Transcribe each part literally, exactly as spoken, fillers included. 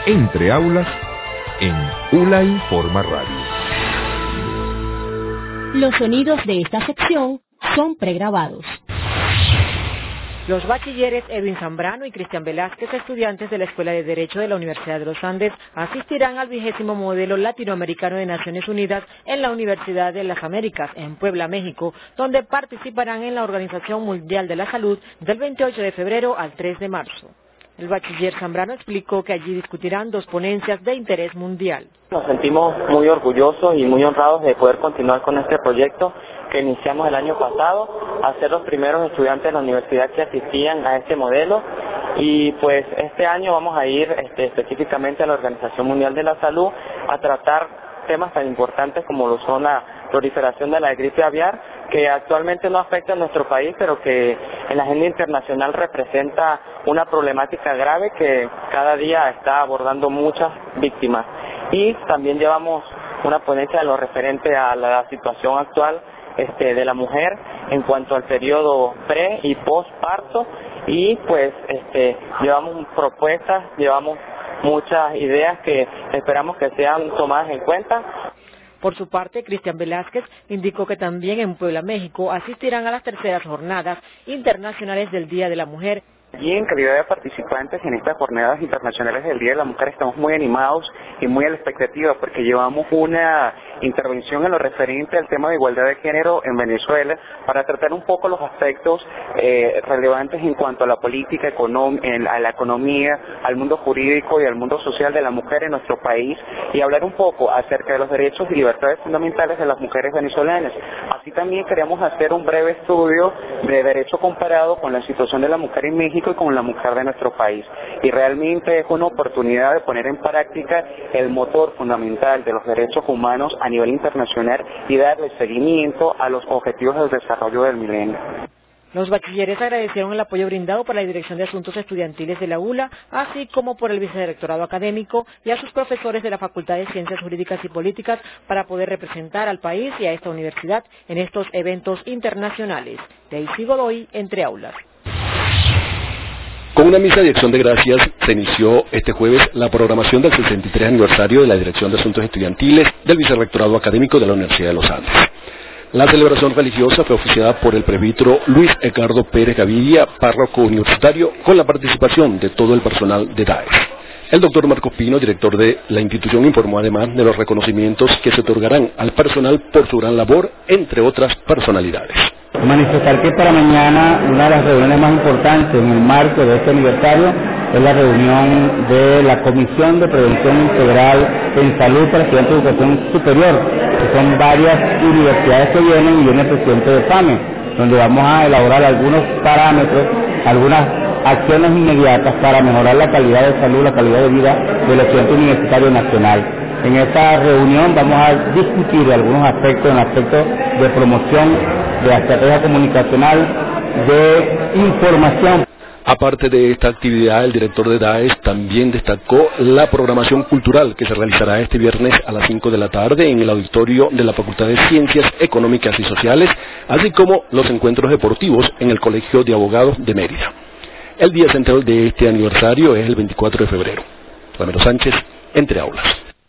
Entre Aulas en ULA Informa Radio. Los sonidos de esta sección son pregrabados. Los bachilleres Edwin Zambrano y Cristian Velázquez, estudiantes de la Escuela de Derecho de la Universidad de los Andes, asistirán al vigésimo modelo latinoamericano de Naciones Unidas en la Universidad de las Américas, en Puebla, México, donde participarán en la Organización Mundial de la Salud del veintiocho de febrero al tres de marzo. El bachiller Zambrano explicó que allí discutirán dos ponencias de interés mundial. Nos sentimos muy orgullosos y muy honrados de poder continuar con este proyecto que iniciamos el año pasado, a ser los primeros estudiantes de la universidad que asistían a este modelo, y pues este año vamos a ir este, específicamente a la Organización Mundial de la Salud a tratar temas tan importantes como lo son la proliferación de la gripe aviar, que actualmente no afecta a nuestro país, pero que en la agenda internacional representa una problemática grave que cada día está abordando muchas víctimas. Y también llevamos una ponencia de lo referente a la situación actual este, de la mujer en cuanto al periodo pre y postparto, y pues este, llevamos propuestas, llevamos muchas ideas que esperamos que sean tomadas en cuenta. Por su parte, Cristian Velázquez indicó que también en Puebla, México, asistirán a las terceras jornadas internacionales del Día de la Mujer. Y en calidad de participantes en estas jornadas internacionales del Día de la Mujer estamos muy animados y muy a la expectativa porque llevamos una intervención en lo referente al tema de igualdad de género en Venezuela para tratar un poco los aspectos eh, relevantes en cuanto a la política, econom- a la economía, al mundo jurídico y al mundo social de la mujer en nuestro país, y hablar un poco acerca de los derechos y libertades fundamentales de las mujeres venezolanas. Así también queremos hacer un breve estudio de derecho comparado con la situación de la mujer en México y con la mujer de nuestro país, y realmente es una oportunidad de poner en práctica el motor fundamental de los derechos humanos a nivel internacional y darle seguimiento a los objetivos del desarrollo del milenio. Los bachilleres agradecieron el apoyo brindado por la Dirección de Asuntos Estudiantiles de la ULA, así como por el Vicerrectorado Académico y a sus profesores de la Facultad de Ciencias Jurídicas y Políticas para poder representar al país y a esta universidad en estos eventos internacionales. Daisy Godoy, Entre Aulas. Con una misa de acción de gracias se inició este jueves la programación del sesenta y tres aniversario de la Dirección de Asuntos Estudiantiles del Vicerrectorado Académico de la Universidad de los Andes. La celebración religiosa fue oficiada por el presbítero Luis Edgardo Pérez Gaviria, párroco universitario, con la participación de todo el personal de DAES. El doctor Marcos Pino, director de la institución, informó además de los reconocimientos que se otorgarán al personal por su gran labor, entre otras personalidades. Manifestar que para mañana una de las reuniones más importantes en el marco de este aniversario es la reunión de la Comisión de Prevención Integral en Salud para Estudiantes de Educación Superior, que son varias universidades que vienen, y viene el presidente de FAME, donde vamos a elaborar algunos parámetros, algunas acciones inmediatas para mejorar la calidad de salud, la calidad de vida del estudiante universitario nacional. En esta reunión vamos a discutir algunos aspectos, en el aspecto de promoción, de la estrategia comunicacional, de información. Aparte de esta actividad, el director de DAES también destacó la programación cultural que se realizará este viernes a las cinco de la tarde en el auditorio de la Facultad de Ciencias Económicas y Sociales, así como los encuentros deportivos en el Colegio de Abogados de Mérida. El día central de este aniversario es el veinticuatro de febrero. Ramiro Sánchez, Entre Aulas.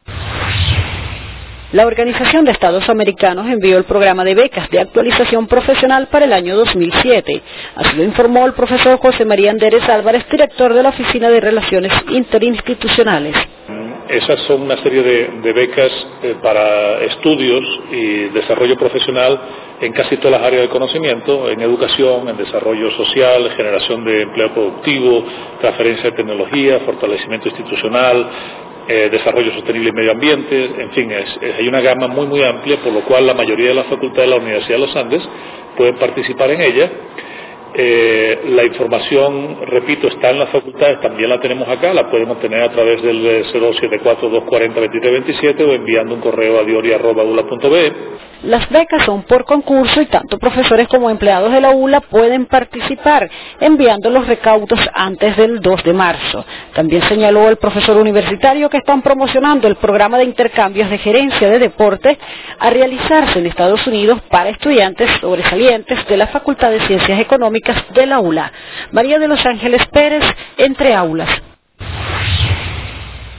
La Organización de Estados Americanos envió el programa de becas de actualización profesional para el año dos mil siete. Así lo informó el profesor José María Anderes Álvarez, director de la Oficina de Relaciones Interinstitucionales. Esas son una serie de, de becas eh, para estudios y desarrollo profesional en casi todas las áreas de conocimiento, en educación, en desarrollo social, generación de empleo productivo, transferencia de tecnología, fortalecimiento institucional, eh, desarrollo sostenible y medio ambiente, en fin, es, es, hay una gama muy muy amplia, por lo cual la mayoría de las facultades de la Universidad de los Andes pueden participar en ella. Eh, la información, repito, está en las facultades, también la tenemos acá, la pueden obtener a través del cero siete cuatro, dos cuatro cero, dos tres dos siete o enviando un correo a diori arroba ula punto be. Las becas son por concurso y tanto profesores como empleados de la ULA pueden participar enviando los recaudos antes del dos de marzo. También señaló el profesor universitario que están promocionando el programa de intercambios de gerencia de deporte a realizarse en Estados Unidos para estudiantes sobresalientes de la Facultad de Ciencias Económicas de la ULA. María de los Ángeles Pérez, Entre Aulas.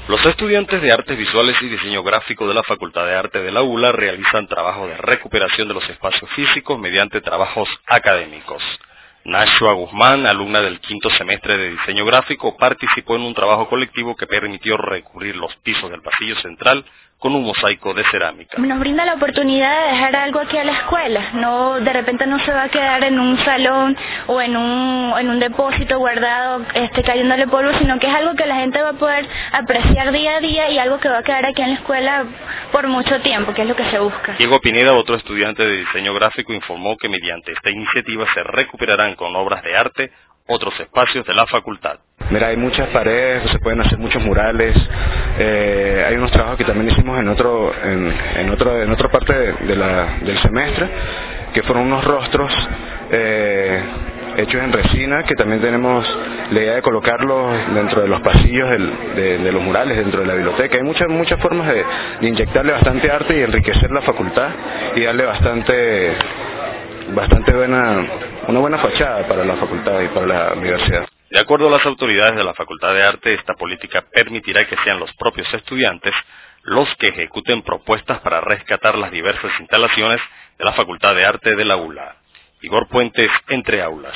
Los estudiantes de Artes Visuales y Diseño Gráfico de la Facultad de Arte de la U L A realizan trabajo de recuperación de los espacios físicos mediante trabajos académicos. Nashua Guzmán, alumna del quinto semestre de Diseño Gráfico, participó en un trabajo colectivo que permitió recubrir los pisos del pasillo central con un mosaico de cerámica. Nos brinda la oportunidad de dejar algo aquí a la escuela, no de repente no se va a quedar en un salón o en un, en un depósito guardado este, cayéndole polvo, sino que es algo que la gente va a poder apreciar día a día y algo que va a quedar aquí en la escuela por mucho tiempo, que es lo que se busca. Diego Pineda, otro estudiante de Diseño Gráfico, informó que mediante esta iniciativa se recuperarán con obras de arte otros espacios de la facultad. Mira, hay muchas paredes, se pueden hacer muchos murales, eh, hay unos trabajos que también hicimos en otro, en, en otro, en otra parte de, de la, del semestre, que fueron unos rostros eh, hechos en resina, que también tenemos la idea de colocarlos dentro de los pasillos del, de, de los murales, dentro de la biblioteca. Hay muchas, muchas formas de, de inyectarle bastante arte y enriquecer la facultad y darle bastante, bastante buena, una buena fachada para la facultad y para la universidad. De acuerdo a las autoridades de la Facultad de Arte, esta política permitirá que sean los propios estudiantes los que ejecuten propuestas para rescatar las diversas instalaciones de la Facultad de Arte de la U L A. Igor Puentes, Entre Aulas.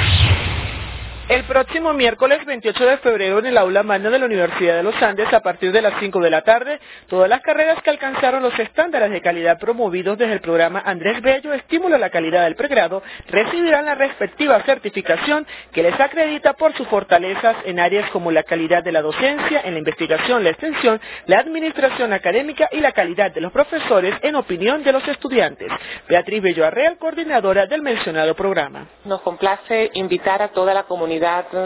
El próximo miércoles veintiocho de febrero en el aula magna de la Universidad de los Andes, a partir de las cinco de la tarde, todas las carreras que alcanzaron los estándares de calidad promovidos desde el programa Andrés Bello, Estímulo a la Calidad del Pregrado, recibirán la respectiva certificación que les acredita por sus fortalezas en áreas como la calidad de la docencia, en la investigación, la extensión, la administración académica y la calidad de los profesores en opinión de los estudiantes. Beatriz Bello Arreal, coordinadora del mencionado programa. Nos complace invitar a toda la comunidad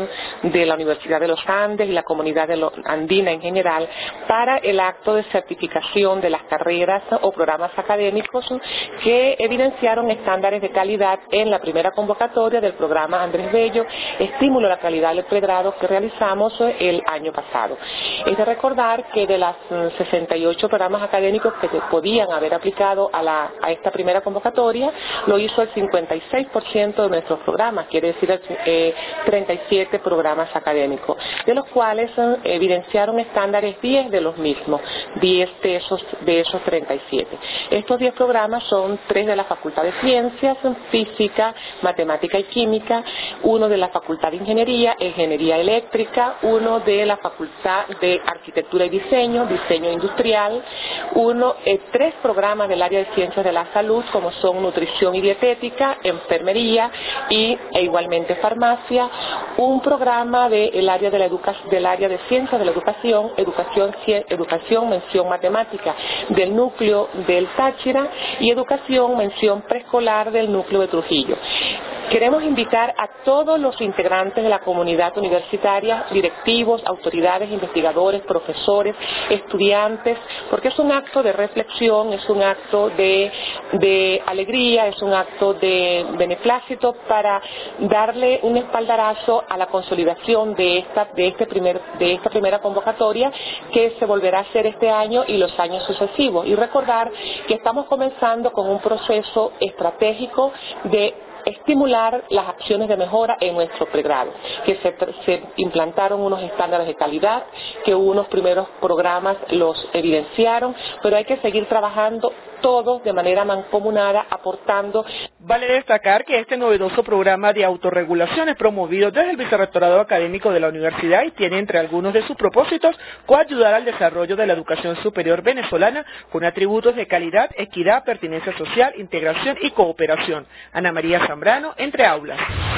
de la Universidad de los Andes y la comunidad de lo, andina en general para el acto de certificación de las carreras o programas académicos que evidenciaron estándares de calidad en la primera convocatoria del programa Andrés Bello, Estímulo a la Calidad del Pregrado, que realizamos el año pasado. Es de recordar que de las sesenta y ocho programas académicos que se podían haber aplicado a, la, a esta primera convocatoria, lo hizo el cincuenta y seis por ciento de nuestros programas, quiere decir el eh, treinta y siete programas académicos, de los cuales eh, evidenciaron estándares diez de los mismos, diez de esos, de esos treinta y siete. Estos diez programas son tres de la Facultad de Ciencias, Física, Matemática y Química, uno de la Facultad de Ingeniería, Ingeniería Eléctrica, uno de la Facultad de Arquitectura y Diseño, Diseño Industrial, uno, eh, tres programas del área de Ciencias de la Salud, como son Nutrición y Dietética, Enfermería y, e igualmente Farmacia, un programa del área de la educa del área de Ciencias de la Educación, Educación, Educación, Mención Matemática del núcleo del Táchira y Educación, Mención Preescolar del núcleo de Trujillo. Queremos invitar a todos los integrantes de la comunidad universitaria, directivos, autoridades, investigadores, profesores, estudiantes, porque es un acto de reflexión, es un acto de, de alegría, es un acto de beneplácito para darle un espaldarazo a la consolidación de esta, de este primer, de esta primera convocatoria que se volverá a hacer este año y los años sucesivos. Y recordar que estamos comenzando con un proceso estratégico de estimular las acciones de mejora en nuestro pregrado, que se, se implantaron unos estándares de calidad, que unos primeros programas los evidenciaron, pero hay que seguir trabajando todos de manera mancomunada, aportando. Vale destacar que este novedoso programa de autorregulación es promovido desde el Vicerrectorado Académico de la Universidad y tiene entre algunos de sus propósitos coayudar al desarrollo de la educación superior venezolana con atributos de calidad, equidad, pertinencia social, integración y cooperación. Ana María Zambrano, Entre Aulas.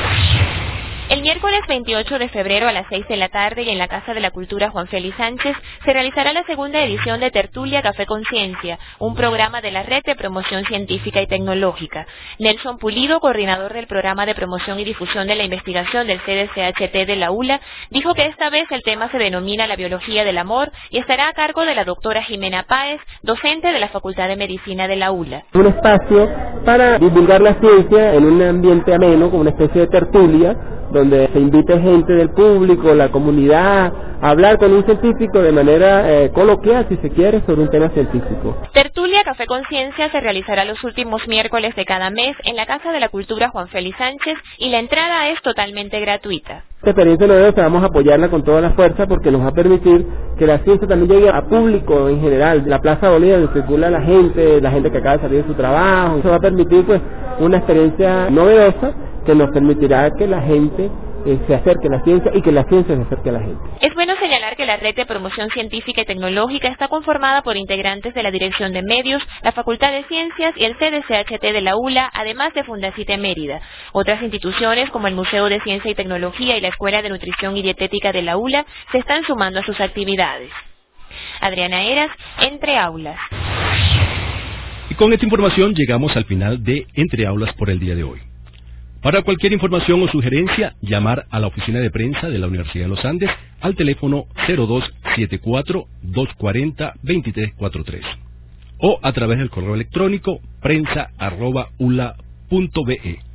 El miércoles veintiocho de febrero a las seis de la tarde y en la Casa de la Cultura Juan Félix Sánchez se realizará la segunda edición de Tertulia Café Conciencia, un programa de la Red de Promoción Científica y Tecnológica. Nelson Pulido, coordinador del Programa de Promoción y Difusión de la Investigación del C D C H T de la U L A, dijo que esta vez el tema se denomina la biología del amor y estará a cargo de la doctora Jimena Páez, docente de la Facultad de Medicina de la U L A. Un espacio para divulgar la ciencia en un ambiente ameno, como una especie de tertulia, donde se invite gente del público, la comunidad, a hablar con un científico de manera eh, coloquial, si se quiere, sobre un tema científico. Tertulia Café Conciencia se realizará los últimos miércoles de cada mes en la Casa de la Cultura Juan Félix Sánchez y la entrada es totalmente gratuita. Esta experiencia novedosa vamos a apoyarla con toda la fuerza porque nos va a permitir que la ciencia también llegue a público en general. La Plaza Bolívar, donde circula la gente, la gente que acaba de salir de su trabajo. Eso va a permitir pues una experiencia novedosa que nos permitirá que la gente eh, se acerque a la ciencia y que la ciencia se acerque a la gente. Es bueno señalar que la Red de Promoción Científica y Tecnológica está conformada por integrantes de la Dirección de Medios, la Facultad de Ciencias y el C D C H T de la U L A, además de Fundacite Mérida. Otras instituciones como el Museo de Ciencia y Tecnología y la Escuela de Nutrición y Dietética de la U L A se están sumando a sus actividades. Adriana Eras, Entre Aulas. Y con esta información llegamos al final de Entre Aulas por el día de hoy. Para cualquier información o sugerencia, llamar a la oficina de prensa de la Universidad de los Andes al teléfono cero dos siete cuatro, dos cuatro cero, dos tres cuatro tres o a través del correo electrónico prensa arroba ula punto be.